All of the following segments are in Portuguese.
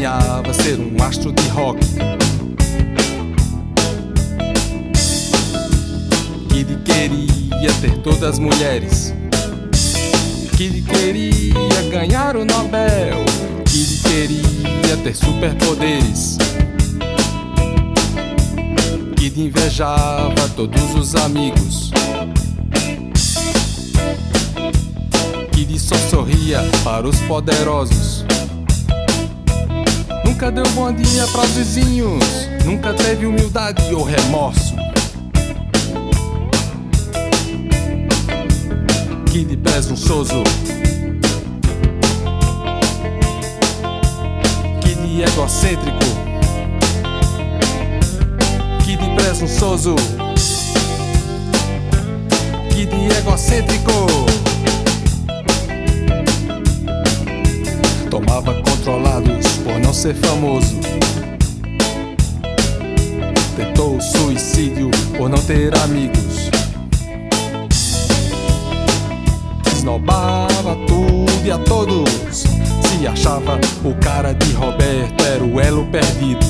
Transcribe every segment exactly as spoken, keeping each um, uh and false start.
sonhava ser um astro de rock. Kid queria ter todas as mulheres. Kid queria ganhar o Nobel. Kid queria ter superpoderes. Kid invejava todos os amigos. Kid só sorria para os poderosos. Nunca deu bom dia para os vizinhos. Nunca teve humildade ou remorso. Kid presunçoso. Kid egocêntrico. Kid presunçoso. Kid egocêntrico. Tomava controlados por não ser famoso. Tentou suicídio por não ter amigos. Esnobava tudo e a todos. Se achava o cara de Roberto, era o elo perdido.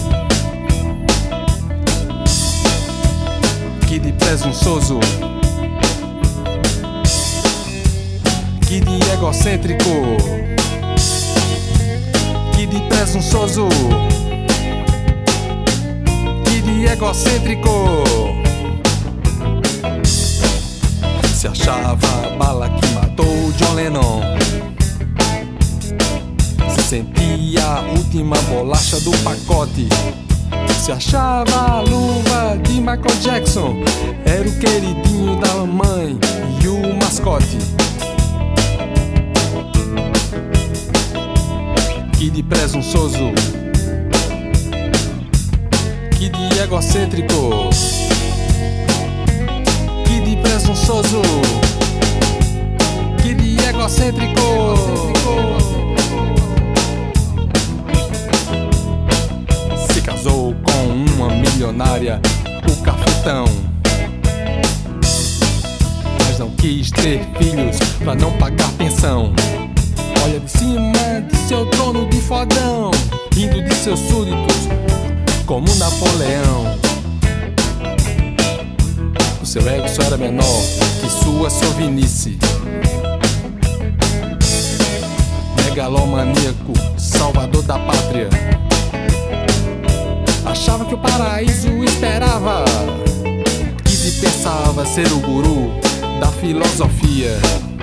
Kid presunçoso. Kid egocêntrico. Kid presunçoso. Kid egocêntrico. Se achava a bala que matou John Lennon. Se sentia a última bolacha do pacote. Se achava a luva de Michael Jackson. Era o queridinho da mamãe e o mascote. Kid presunçoso. Kid egocêntrico. Kid presunçoso. Kid egocêntrico. Se casou com uma milionária, o cafetão, mas não quis ter filhos pra não pagar pensão. Olha de cima de seu trono de fodão, rindo de seus súditos como Napoleão. O seu ego só era menor que sua sovinice. Megalomaníaco, salvador da pátria. Achava que o paraíso esperava. Kid pensava ser o guru da filosofia.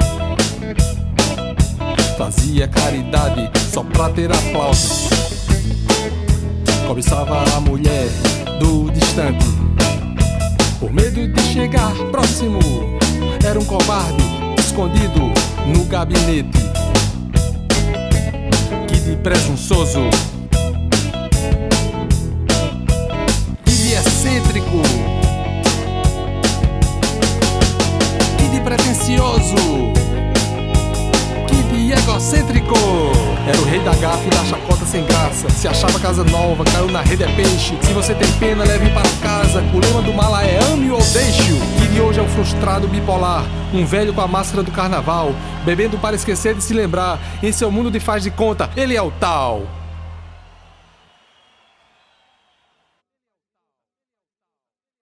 Fazia caridade só pra ter aplausos. Cobiçava a mulher do distante, por medo de chegar próximo. Era um covarde escondido no gabinete. Kid presunçoso. Kid excêntrico. Kid pretencioso. Egocêntrico. Era o rei da gafe e da chacota sem graça. Se achava casa nova, caiu na rede é peixe. Se você tem pena, leve para casa. O lema do mala é ame ou deixe-o. Kid hoje é um frustrado bipolar, um velho com a máscara do carnaval, bebendo para esquecer de se lembrar. Em seu mundo de faz de conta, ele é o tal.